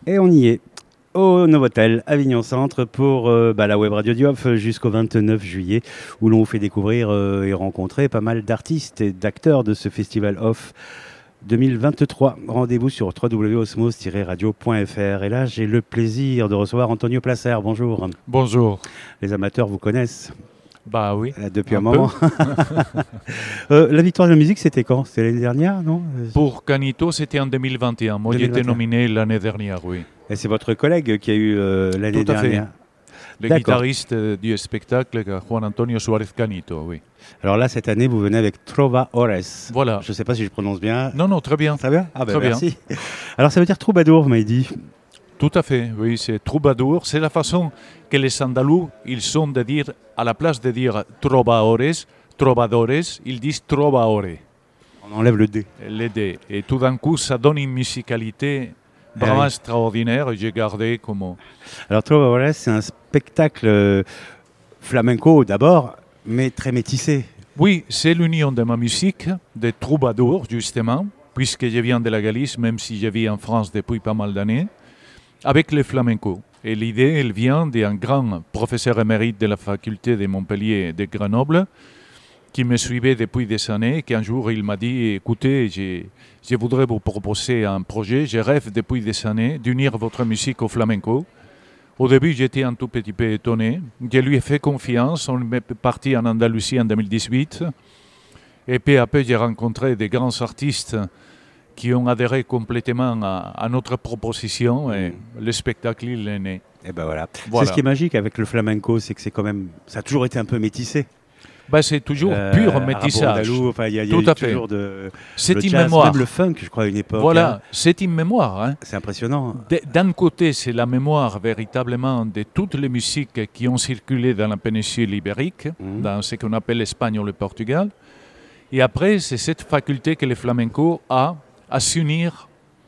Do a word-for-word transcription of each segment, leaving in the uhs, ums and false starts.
Et on y est, au Novotel, Avignon Centre, pour euh, bah, la web radio du Off jusqu'au vingt-neuf juillet, où l'on vous fait découvrir euh, et rencontrer pas mal d'artistes et d'acteurs de ce festival Off deux mille vingt-trois. Rendez-vous sur w w w point osmose tiret radio point f r. Et là, j'ai le plaisir de recevoir Antonio Placer. Bonjour. Bonjour. Les amateurs vous connaissent. Bah oui. Là, depuis un, un moment. euh, la victoire de la musique, c'était quand? C'était l'année dernière, non? Pour Canito, c'était en deux mille vingt et un. Moi, j'étais nominé l'année dernière, oui. Et c'est votre collègue qui a eu euh, l'année Tout à dernière. Fait. Le guitariste du spectacle, Juan Antonio Suárez Canito, oui. Alors là, cette année, vous venez avec Trova Ores. Voilà. Je ne sais pas si je prononce bien. Non, non, très bien. Très bien. Ah ben très merci. Bien. Alors ça veut dire troubadour, vous m'avez dit. Tout à fait, oui, c'est troubadour. C'est la façon que les Andalous, ils sont de dire, à la place de dire trovadores, trovadores, ils disent trovaore. On enlève le D. Le D. Et tout d'un coup, ça donne une musicalité vraiment ah oui. extraordinaire. Et j'ai gardé comme... Alors Trovadores, c'est un spectacle euh, flamenco d'abord, mais très métissé. Oui, c'est l'union de ma musique, de troubadour, justement, puisque je viens de la Galice, même si je vis en France depuis pas mal d'années, avec le flamenco. Et l'idée, elle vient d'un grand professeur émérite de la faculté de Montpellier de Grenoble, qui me suivait depuis des années, et qu'un jour il m'a dit, écoutez, je, je voudrais vous proposer un projet, je rêve depuis des années d'unir votre musique au flamenco. Au début, j'étais un tout petit peu étonné. Je lui ai fait confiance, on est parti en Andalousie en deux mille dix-huit, et peu à peu, j'ai rencontré des grands artistes qui ont adhéré complètement à, à notre proposition et le spectacle, il est né. Et ben voilà. voilà. C'est ce qui est magique avec le flamenco, c'est que c'est quand même, ça a toujours été un peu métissé. Ben, c'est toujours euh, pur métissage. Enfin, il y a, Tout y a à toujours fait. de c'est le une jazz, mémoire. Même le funk, je crois, à une époque. Voilà, hein. c'est une mémoire. Hein. C'est impressionnant. D'un côté, c'est la mémoire véritablement de toutes les musiques qui ont circulé dans la péninsule ibérique, mmh. dans ce qu'on appelle l'Espagne ou le Portugal. Et après, c'est cette faculté que le flamenco a à s'unir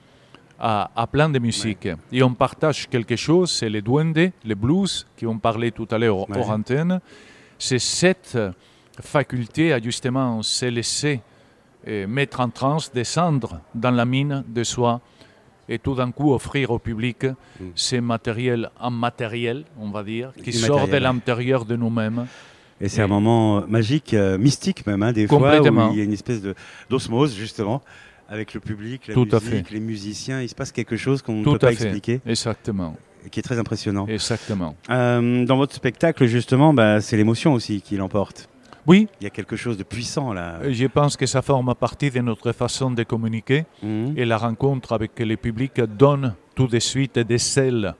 à, à plein de musiques. Ouais. Et on partage quelque chose, c'est les duendes, les blues, qui ont parlé tout à l'heure ouais. hors antenne. C'est cette faculté à justement se laisser euh, mettre en transe, descendre dans la mine de soi et tout d'un coup offrir au public mm. ces matériels en matériel, on va dire, qui sort de l'intérieur de nous-mêmes. Et c'est et un moment magique, euh, mystique même, hein, des fois, où il y a une espèce de, d'osmose justement avec le public, la tout musique, les musiciens. Il se passe quelque chose qu'on ne tout peut pas fait. expliquer. Exactement. Qui est très impressionnant. Exactement. Euh, dans votre spectacle, justement, bah, c'est l'émotion aussi qui l'emporte. Oui. Il y a quelque chose de puissant là. Je pense que ça forme partie de notre façon de communiquer mmh. et la rencontre avec le public donne tout de suite des selles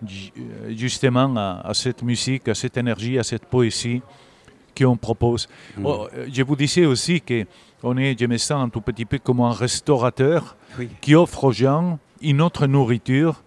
justement à, à cette musique, à cette énergie, à cette poésie qu'on propose. Mmh. Oh, je vous disais aussi que on est, je me sens un tout petit peu comme un restaurateur oui. qui offre aux gens une autre nourriture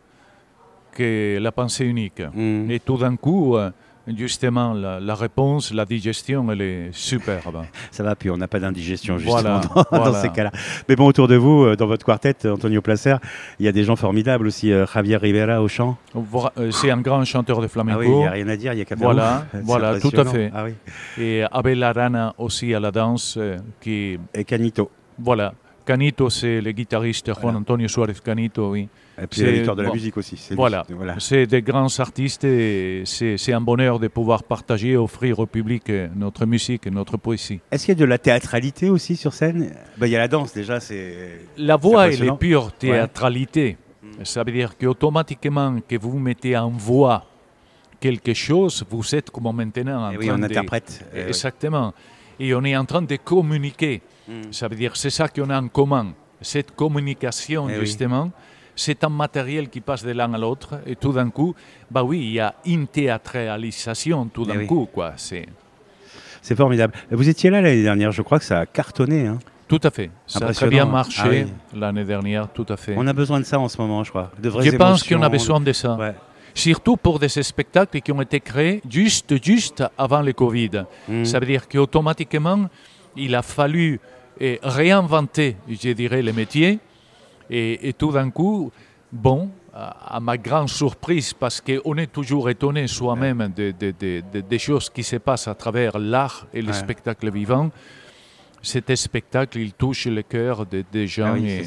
que la pensée unique. Mmh. Et tout d'un coup, justement, la, la réponse, la digestion, elle est superbe. Ça va, puis on n'a pas d'indigestion, justement, voilà, dans, voilà. dans ces cas-là. Mais bon, autour de vous, dans votre quartet, Antonio Placer, il y a des gens formidables aussi. Euh, Javier Rivera au chant. C'est un grand chanteur de flamenco. Ah oui, il n'y a rien à dire, il n'y a qu'à faire. Voilà, voilà tout à fait. Ah oui. Et Abel Arana aussi à la danse. Euh, qui... Et Canito. Voilà. Canito, c'est le guitariste Juan voilà. Antonio Suárez Canito, oui. Et puis l'éditeur de la bon, musique aussi. C'est voilà, voilà. c'est des grands artistes et c'est, c'est un bonheur de pouvoir partager et offrir au public notre musique et notre poésie. Est-ce qu'il y a de la théâtralité aussi sur scène? Ben, il y a la danse déjà, c'est... La voix est la pure théâtralité. Ouais. Ça veut dire qu'automatiquement que vous mettez en voix quelque chose, vous êtes comme maintenant en et train oui, on de... interprète. Euh, Exactement. Oui. Et on est en train de communiquer. Mm. Ça veut dire c'est ça qu'on a en commun. Cette communication, et justement... Oui. C'est un matériel qui passe de l'un à l'autre et tout d'un coup, bah oui, il y a une théâtralisation tout d'un oui. coup, quoi. C'est... c'est formidable. Vous étiez là l'année dernière, je crois que ça a cartonné. Hein. Tout à fait. Ça a très bien marché ah, oui. l'année dernière, tout à fait. On a besoin de ça en ce moment, je crois. De vraies je émotions. pense qu'on a besoin de ça. Ouais. Surtout pour des spectacles qui ont été créés juste, juste avant le Covid. Mm. Ça veut dire qu'automatiquement, il a fallu eh, réinventer, je dirais, les métiers. Et, et tout d'un coup, bon, à, à ma grande surprise, parce qu'on est toujours étonné soi-même ouais. des de, de, de, de choses qui se passent à travers l'art et le ouais. spectacle vivant, cet spectacle, il touche le cœur des de gens. Ah oui, et, c'est ça.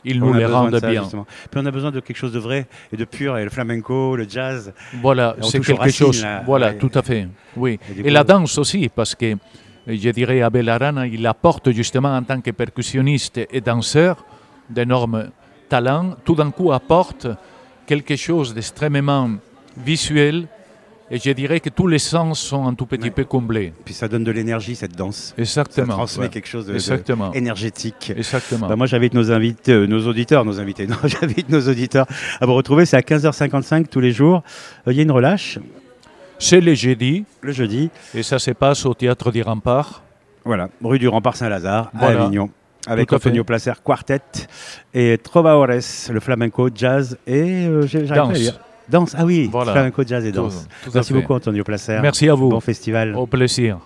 ils On nous a les besoin de rendent ça, bien. justement. Puis on a besoin de quelque chose de vrai et de pur, et le flamenco, le jazz. Voilà, On c'est touche aux quelque racines, chose. là. Voilà, Ouais. tout à fait. Oui. Et du Et coup- la danse aussi, parce que je dirais Abel Arana, il apporte justement en tant que percussionniste et danseur d'énormes talents. Tout d'un coup, apporte quelque chose d'extrêmement visuel. Et je dirais que tous les sens sont un tout petit Ouais. peu comblés. Puis ça donne de l'énergie, cette danse. Ça Exactement. transmet ouais. quelque chose de, de Exactement. énergétique. Exactement. Bah, moi, j'invite nos invités, euh, nos auditeurs, nos invités, non, j'invite nos auditeurs à vous retrouver. C'est à quinze heures cinquante-cinq tous les jours. Euh, Il y a une relâche C'est le jeudi, le jeudi. et ça se passe au Théâtre des Remparts. Voilà, rue du Rempart Saint-Lazare, à Voilà. Avignon. Avec Tout à Antonio fait. Placer Quartet et Trovadores, le flamenco, jazz et euh, j'ai- j'arrive pas à Danse. dire. Danse, ah oui, Voilà. flamenco, jazz et Tout- danse. tout à Merci fait. beaucoup Antonio Placer. Merci à vous. Bon festival. Au plaisir.